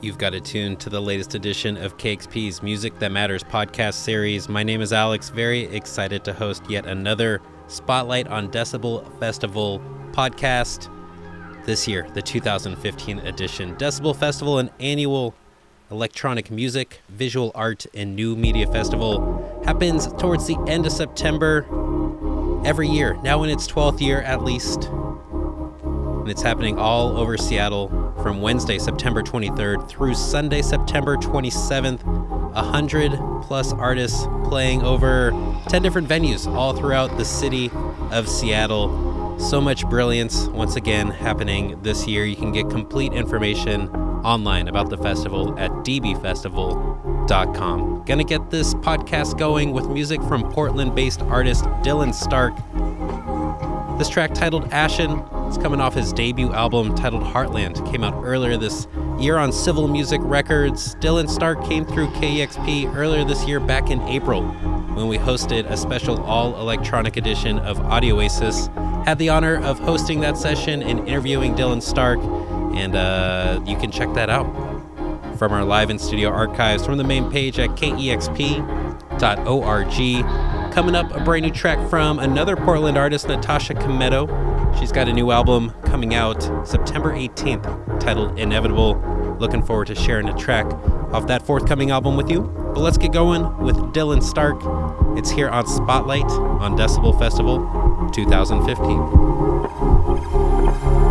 You've got it tuned to the latest edition of KXP's Music That Matters podcast series. My name is Alex, very excited to host yet another Spotlight on Decibel Festival podcast. This year, the 2015 edition. Decibel Festival, an annual electronic music, visual art, and new media festival, happens towards the end of September every year, now in its 12th year at least. And it's happening all over Seattle from Wednesday, September 23rd through Sunday, September 27th. 100 plus artists playing over 10 different venues all throughout the city of Seattle. So much brilliance once again happening this year. You can get complete information online about the festival at dbfestival.com. Gonna get this podcast going with music from Portland-based artist Dylan Stark. This track titled Ashen, it's coming off his debut album titled Heartland. Came out earlier this year on Civil Music Records. Dylan Stark came through KEXP earlier this year back in April when we hosted a special all-electronic edition of Audioasis. Had the honor of hosting that session and interviewing Dylan Stark, and you can check that out from our live in-studio archives from the main page at kexp.org. Coming up, a brand new track from another Portland artist, Natasha Cometto. She's got a new album coming out September 18th titled Inevitable. Looking forward to sharing a track off that forthcoming album with you. But let's get going with Dylan Stark. It's here on Spotlight on Decibel Festival 2015.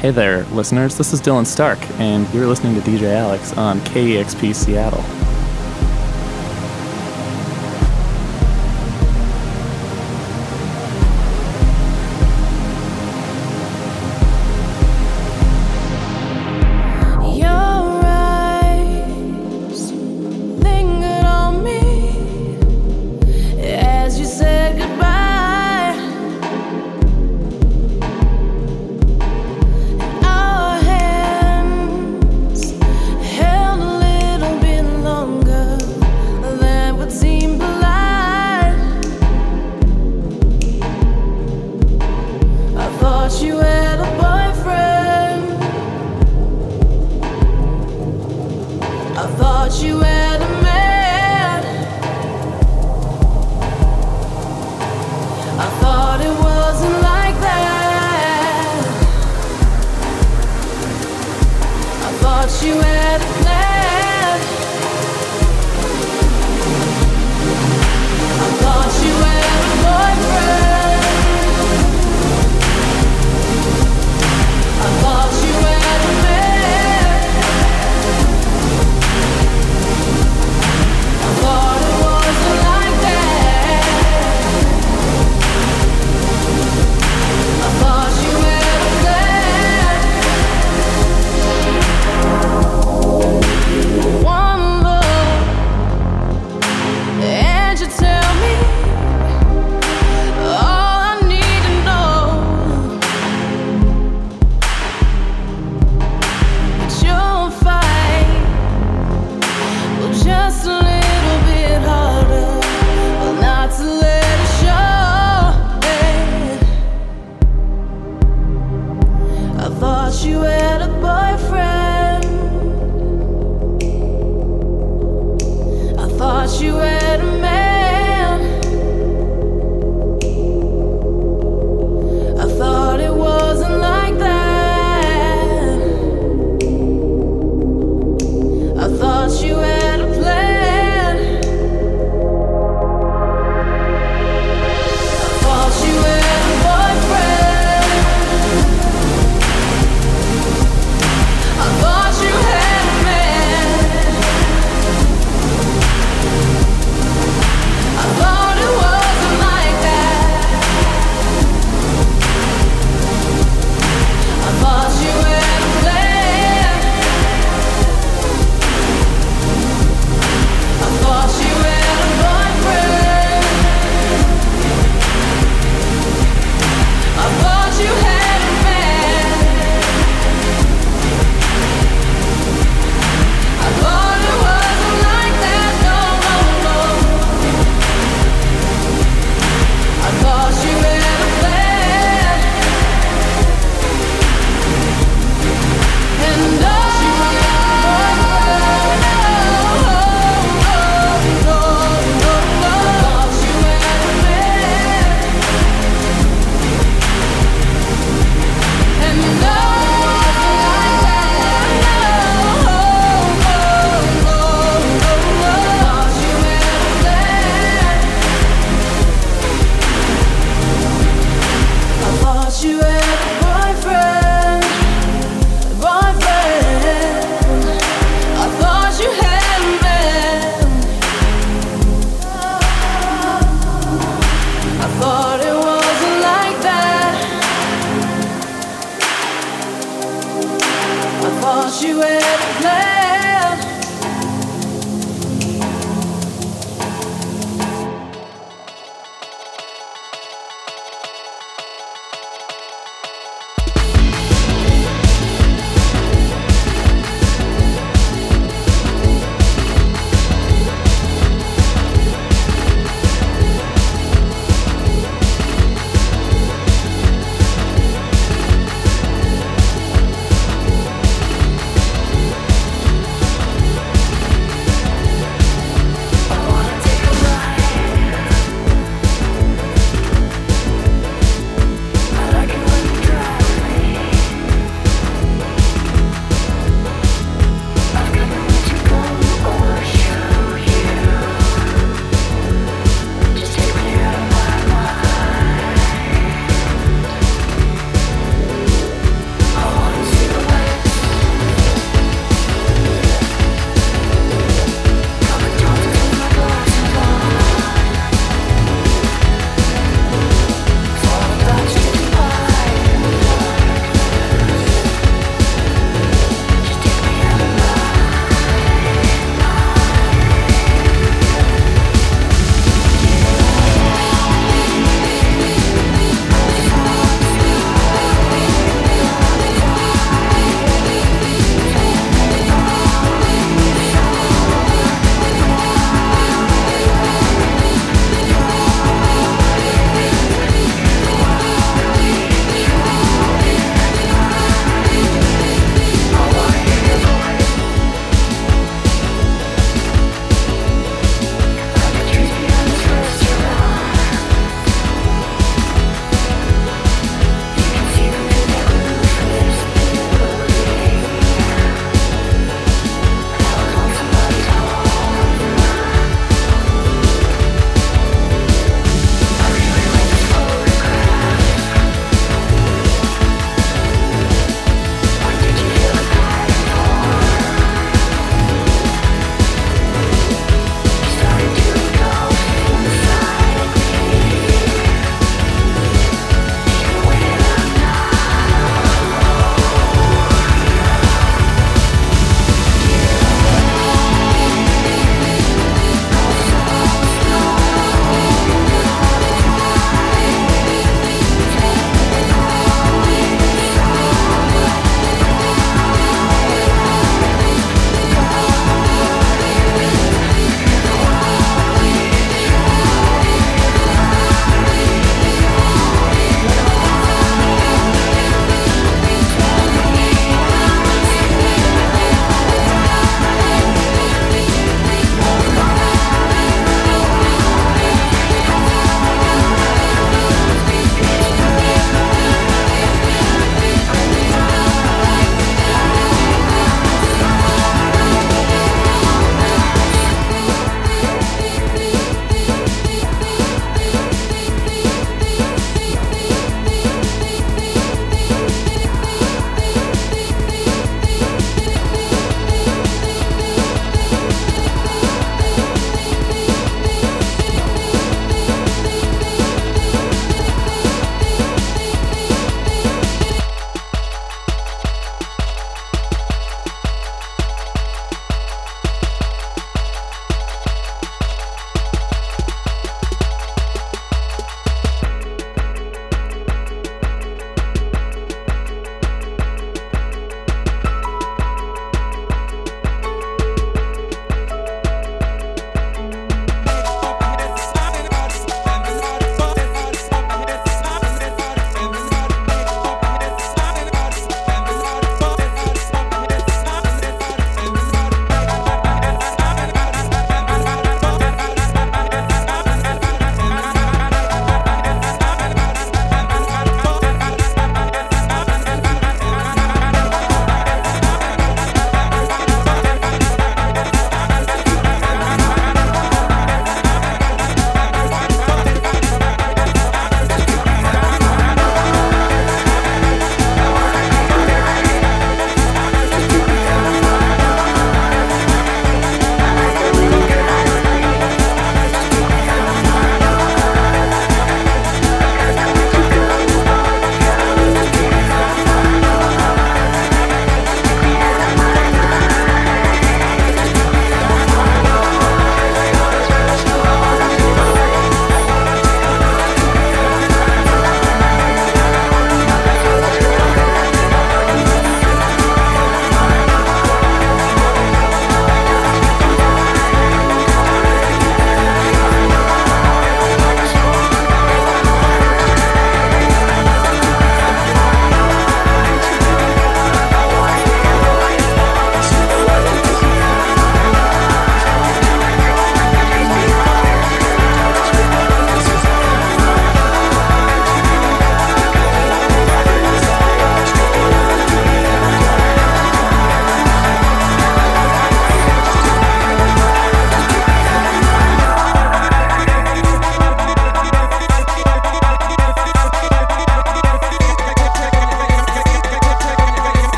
Hey there, listeners. This is Dylan Stark, and you're listening to DJ Alex on KEXP Seattle.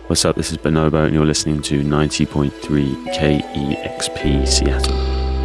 What's up, this is Bonobo and you're listening to 90.3 KEXP Seattle.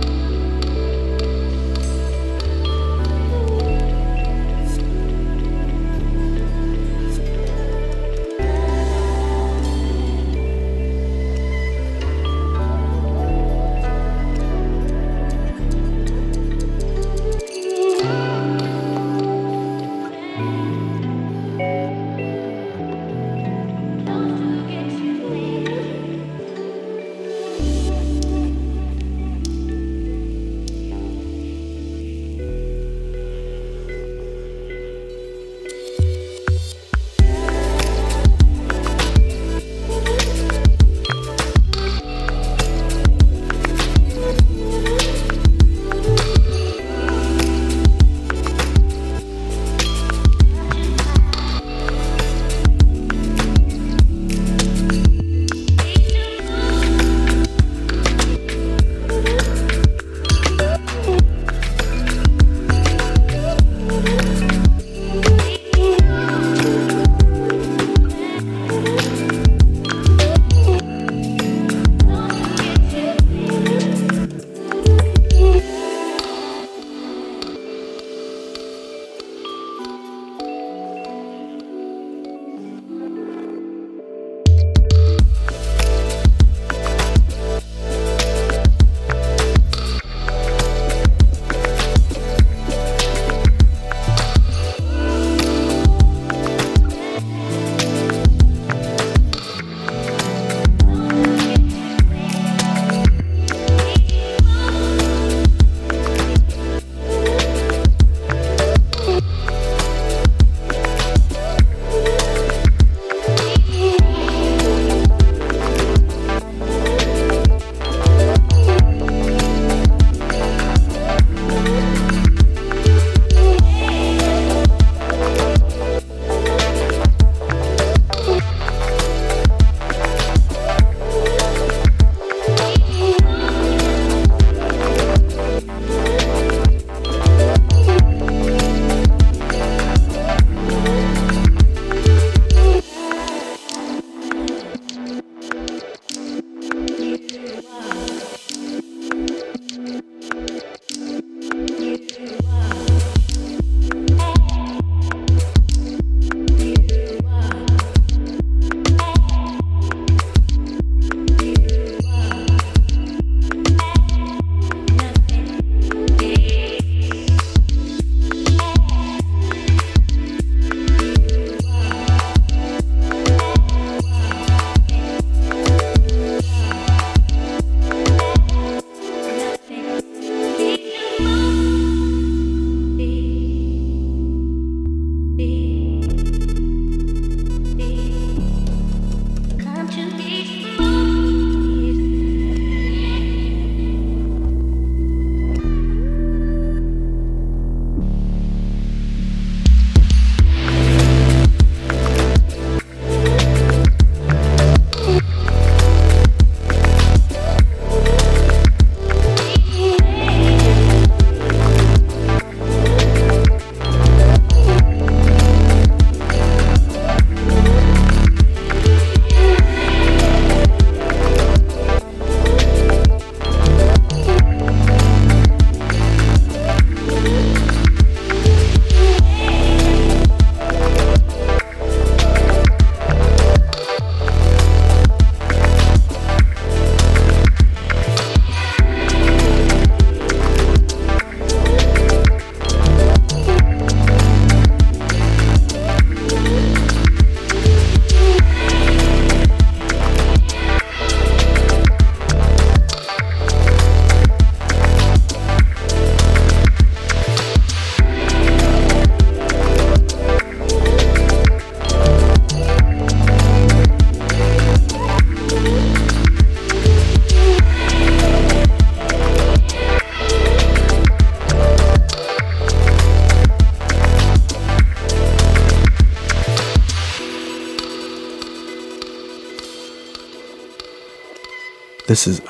This is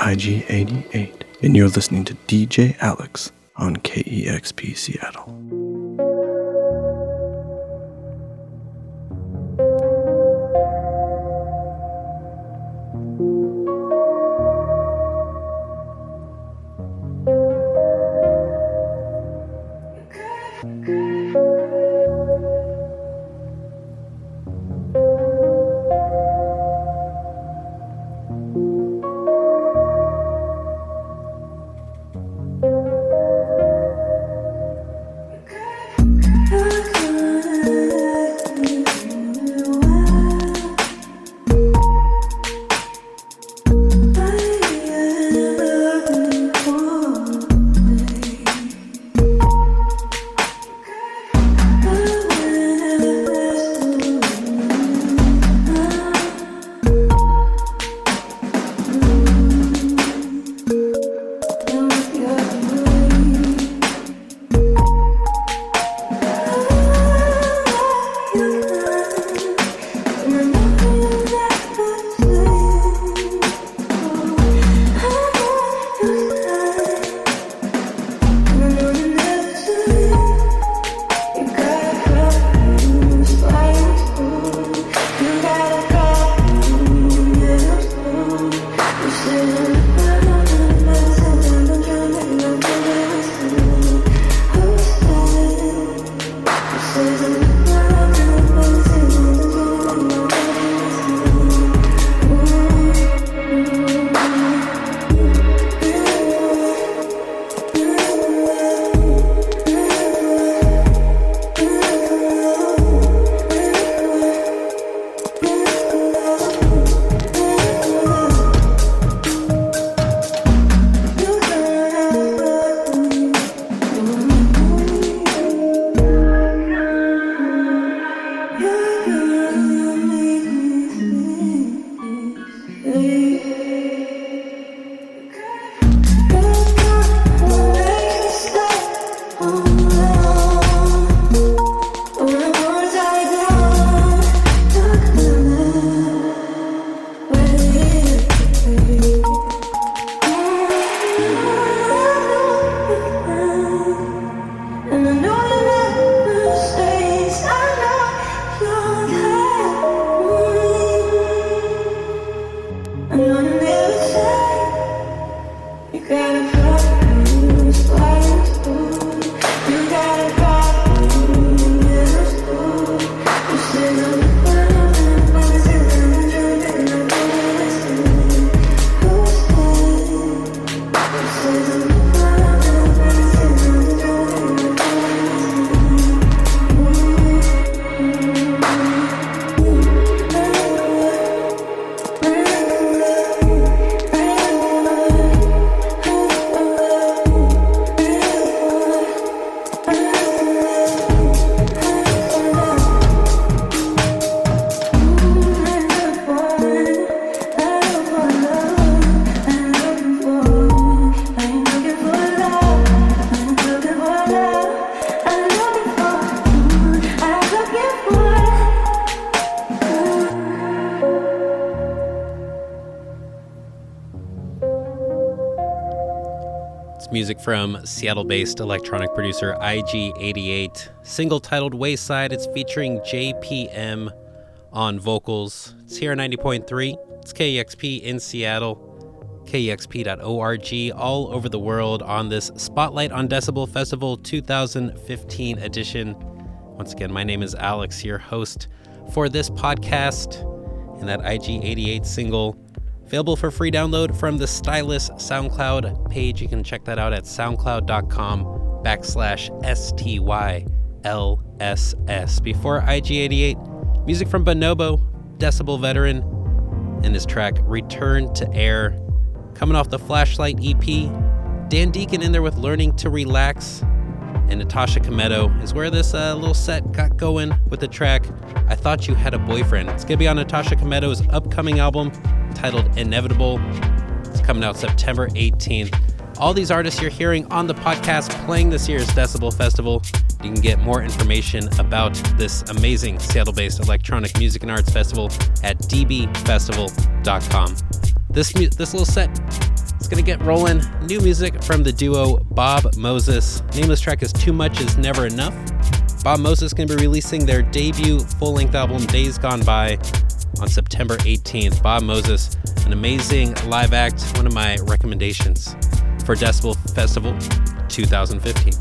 IG88, and you're listening to DJ Alex on KEXP Seattle. with music from Seattle-based electronic producer IG88. Single titled Wayside. It's featuring JPM on vocals. It's here on 90.3. It's KEXP in Seattle. KEXP.org all over the world on this Spotlight on Decibel Festival 2015 edition. Once again, my name is Alex, your host for this podcast. And that IG88 single, available for free download from the Stylus SoundCloud page. You can check that out at soundcloud.com/STYLSS. Before IG88, music from Bonobo, Decibel veteran, and his track Return to Air. Coming off the Flashlight EP, Dan Deacon in there with Learning to Relax. And Natasha Cometto is where this little set got going with the track I Thought You Had a Boyfriend. It's going to be on Natasha Cometto's upcoming album titled Inevitable. It's coming out September 18th. All these artists you're hearing on the podcast playing this year's Decibel Festival. You can get more information about this amazing Seattle-based electronic music and arts festival at dbfestival.com. This little set is going to get rolling. New music from the duo Bob Moses. Name of this track is Too Much Is Never Enough. Bob Moses is going to be releasing their debut full-length album Days Gone By on September 18th. Bob Moses, an amazing live act, one of my recommendations for Decibel Festival 2015.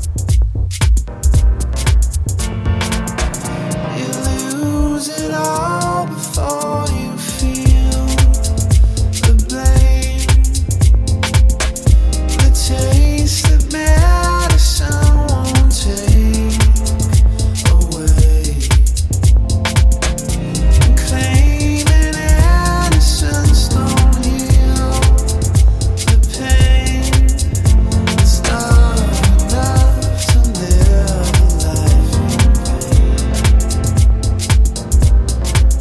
You lose it all before you feel the blame. The taste that medicine won't take away. Claiming innocence don't heal the pain. It's not enough to live a life in pain.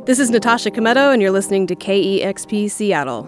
This is Natasha Kometo, and you're listening to KEXP Seattle.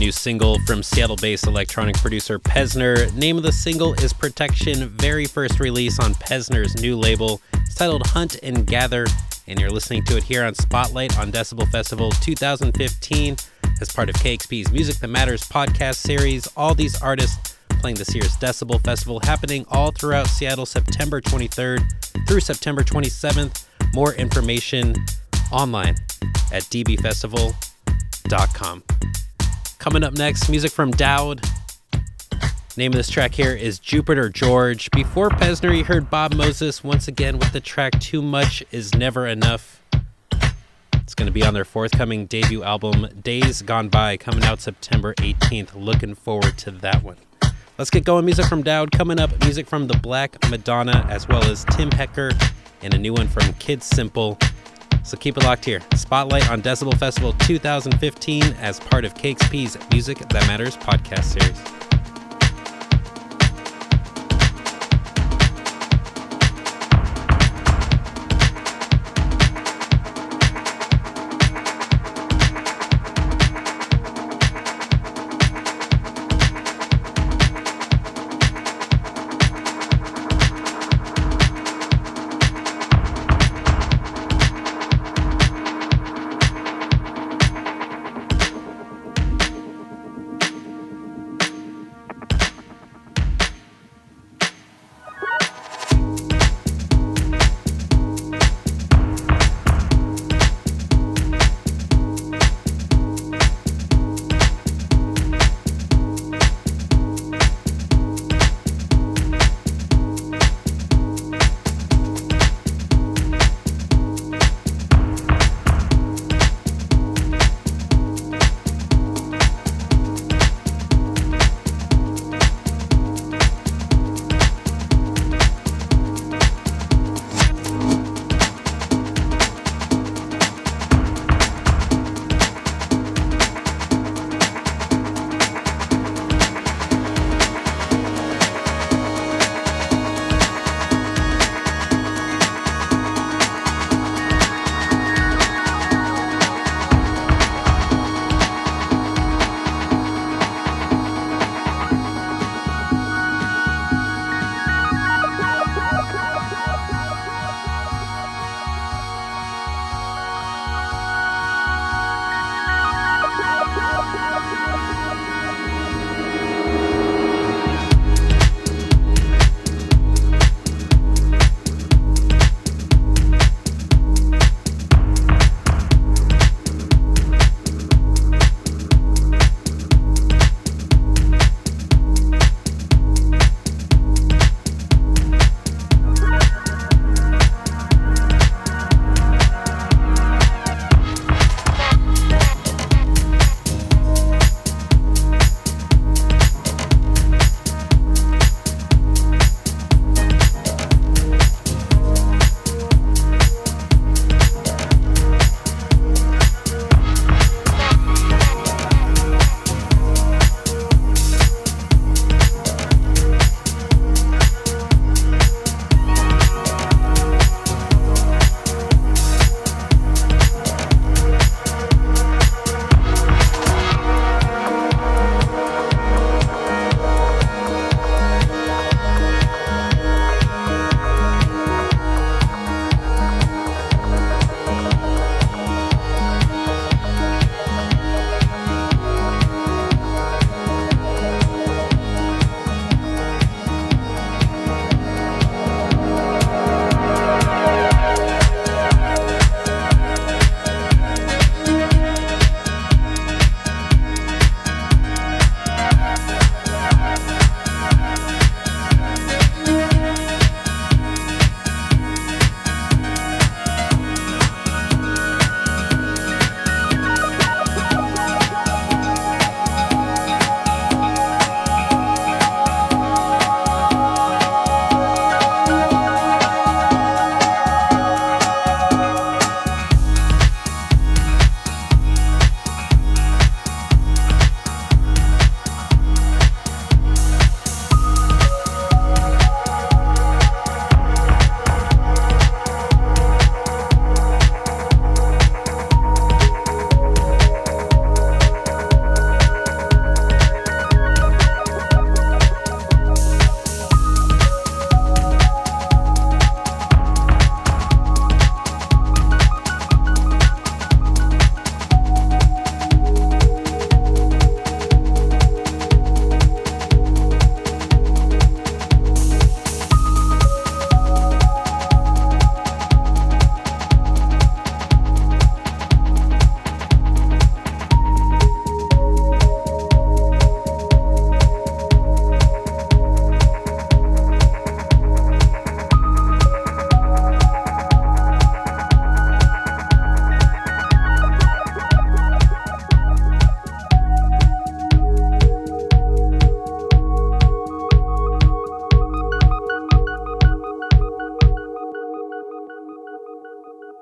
new single from Seattle-based electronic producer Pesner. Name of the single is Protection, very first release on Pesner's new label. It's titled Hunt and Gather, and you're listening to it here on Spotlight on Decibel Festival 2015 as part of KEXP's Music That Matters podcast series. All these artists playing this year's Decibel Festival, happening all throughout Seattle, September 23rd through September 27th. More information online at dbfestival.com. Coming up next, music from Dowd. Name of this track here is Jupiter George. Before Pesner, you heard Bob Moses once again with the track Too Much Is Never Enough. It's going to be on their forthcoming debut album, Days Gone By, coming out September 18th. Looking forward to that one. Let's get going. Music from Dowd. Coming up, music from The Black Madonna, as well as Tim Hecker, and a new one from Kid Simple. So keep it locked here. Spotlight on Decibel Festival 2015 as part of KEXP's Music That Matters podcast series.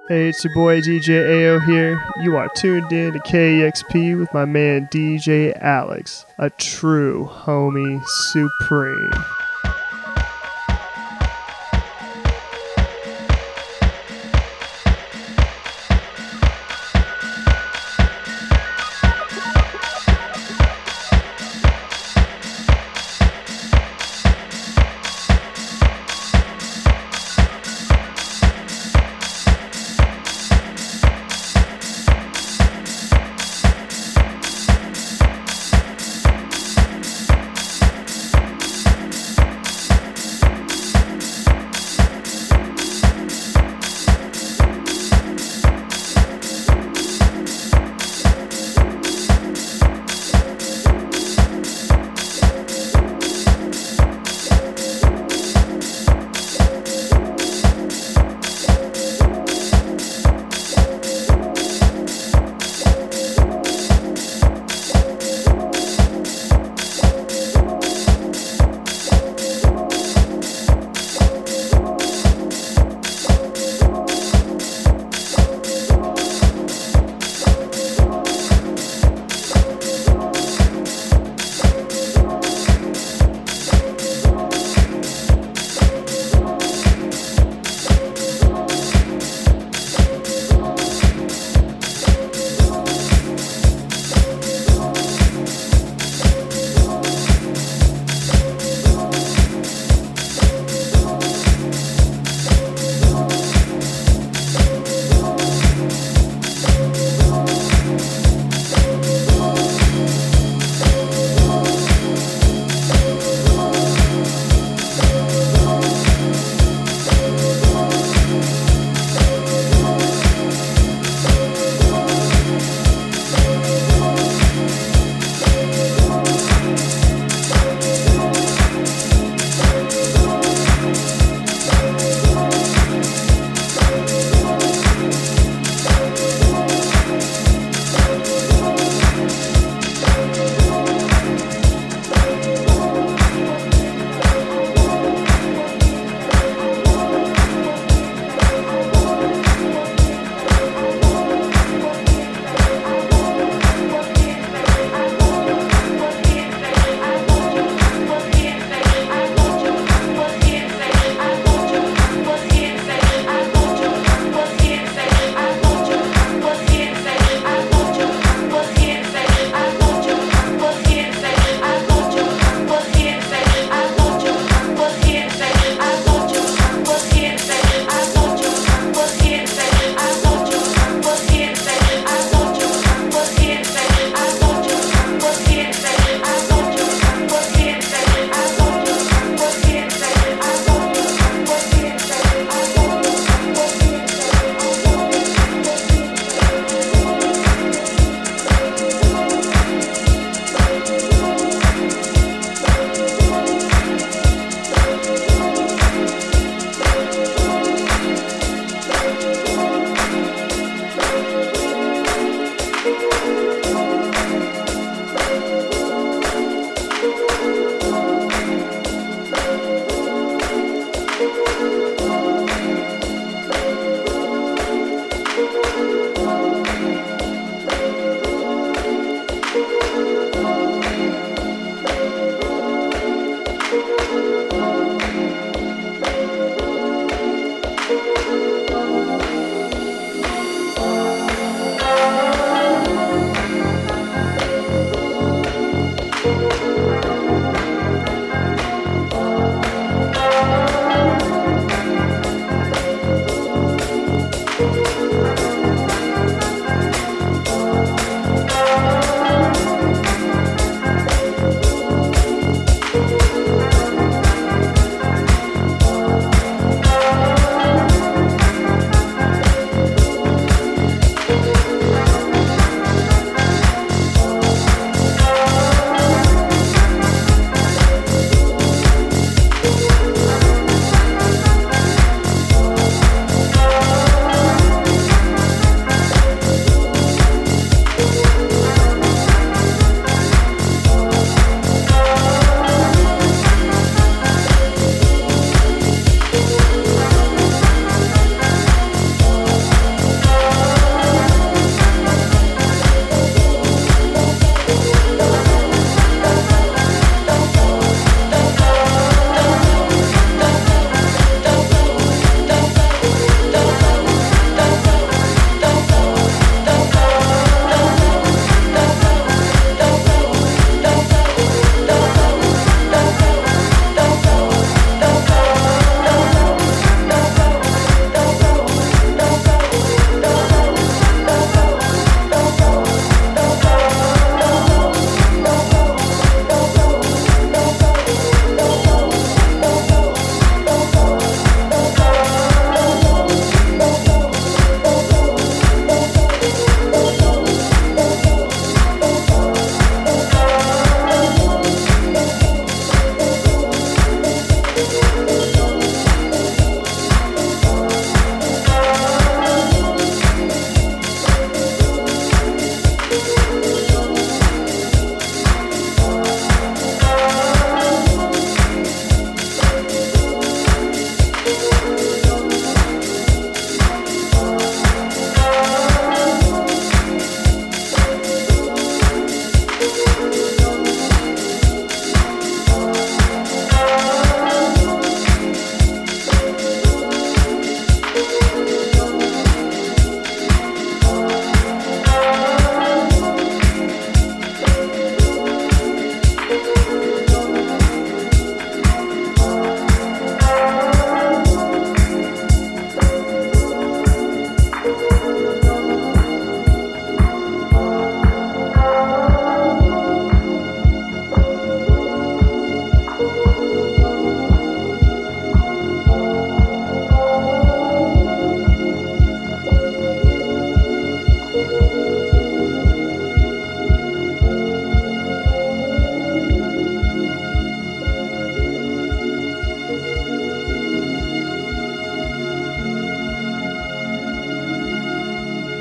Hey, it's your boy DJ AO here. You are tuned in to KEXP with my man DJ Alex, a true homie supreme.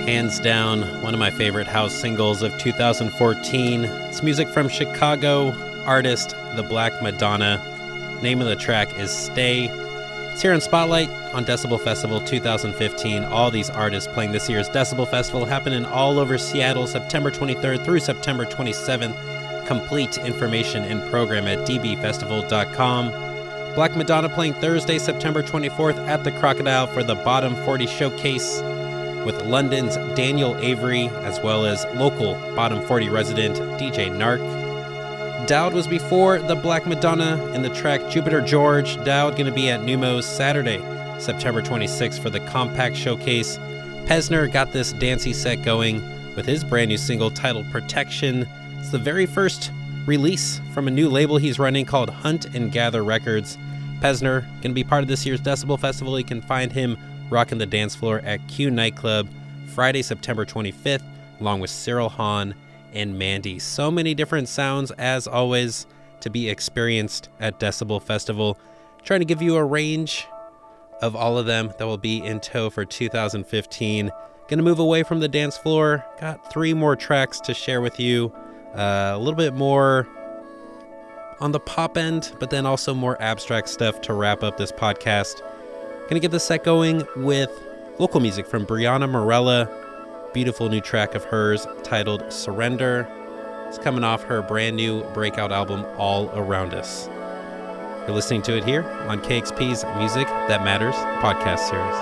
Hands down, one of my favorite house singles of 2014. It's music from Chicago artist The Black Madonna. Name of the track is Stay. It's here on Spotlight on Decibel Festival 2015. All these artists playing this year's Decibel Festival happening all over Seattle, September 23rd through September 27th. Complete information and program at dbfestival.com. Black Madonna playing Thursday, September 24th at the Crocodile for the Bottom 40 Showcase with London's Daniel Avery, as well as local Bottom 40 resident DJ Narc. Dowd was before the Black Madonna in the track Jupiter George. Dowd going to be at Numos Saturday, September 26th for the Compact Showcase. Pesner got this dancey set going with his brand new single titled Protection. It's the very first release from a new label he's running called Hunt and Gather Records. Pesner going to be part of this year's Decibel Festival. You can find him rocking the dance floor at Q Nightclub Friday, September 25th, along with Cyril Hahn and Mandy. So many different sounds, as always, to be experienced at Decibel Festival. Trying to give you a range of all of them that will be in tow for 2015. Going to move away from the dance floor. Got 3 more tracks to share with you. A little bit more on the pop end, but then also more abstract stuff to wrap up this podcast. Gonna get the set going with vocal music from Brianna Morella. Beautiful new track of hers titled Surrender. It's coming off her brand new breakout album, All Around Us. You're listening to it here on KXP's Music That Matters podcast series.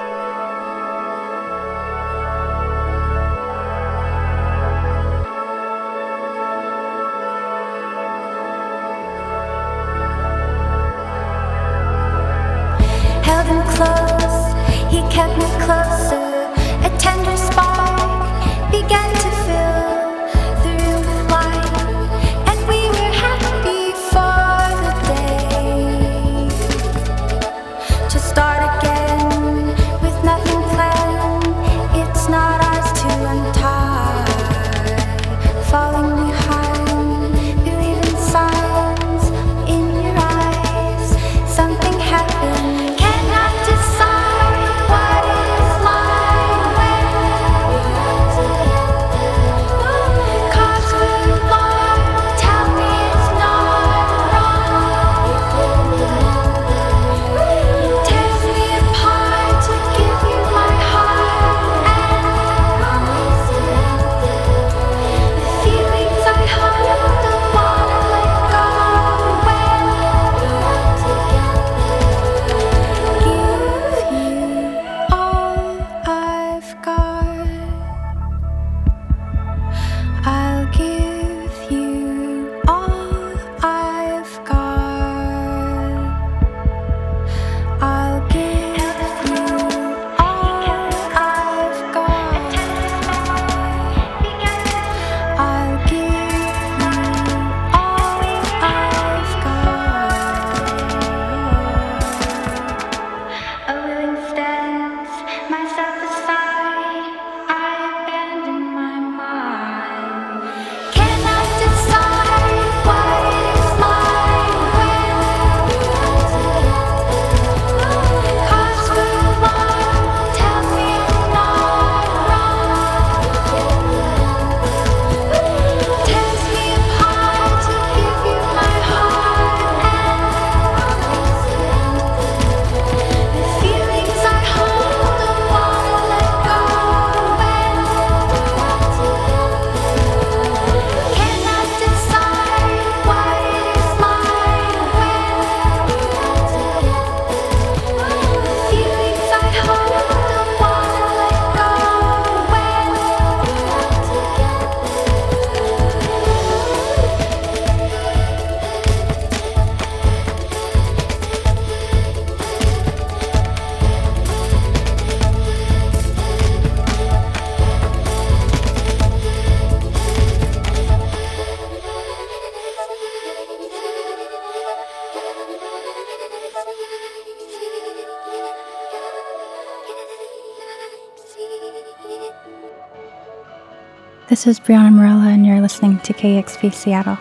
Held him close, he kept me closer. A tender spark began to fill the room with light, and we were happy for the day to start again with nothing planned. It's not ours to untie. Falling behind, believe in signs in your eyes. Something happened. Cannot decide what is mine when cause we're alone. Tell me it's not wrong. Tears me apart to give you my heart and the feelings I hold. Don't wanna let go when give you all I've got. I'll give you all I've got. I'll give you all I've got. I'll give you all I've got. A willing stance, myself aside, I abandon my mind. Cannot decide what is mine when cause we're alone. Tell me it's not wrong. Tears me apart to give you my heart and the feelings I hold. Don't wanna let go when cannot decide what is mine when the feelings I hold. Don't wanna let go when This is Brianna Morella, and you're listening to KXP Seattle.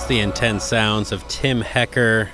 It's the intense sounds of Tim Hecker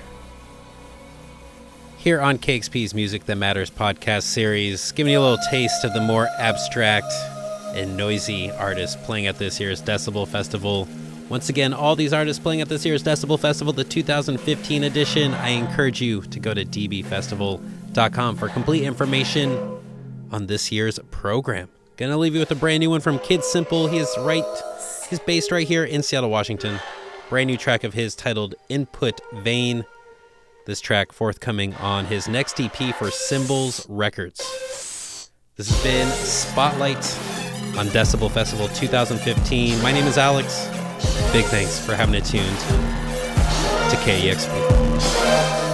here on KXP's Music That Matters podcast series, giving you a little taste of the more abstract and noisy artists playing at this year's Decibel Festival. Once again, all these artists playing at this year's Decibel Festival, the 2015 edition. I encourage you to go to dbfestival.com for complete information on this year's program. Gonna leave you with a brand new one from Kid Simple. He's based right here in Seattle, Washington. Brand new track of his titled Input Vein. This track forthcoming on his next EP for Symbols Records. This has been Spotlight on Decibel Festival 2015. My name is Alex. Big thanks for having it tuned to KEXP.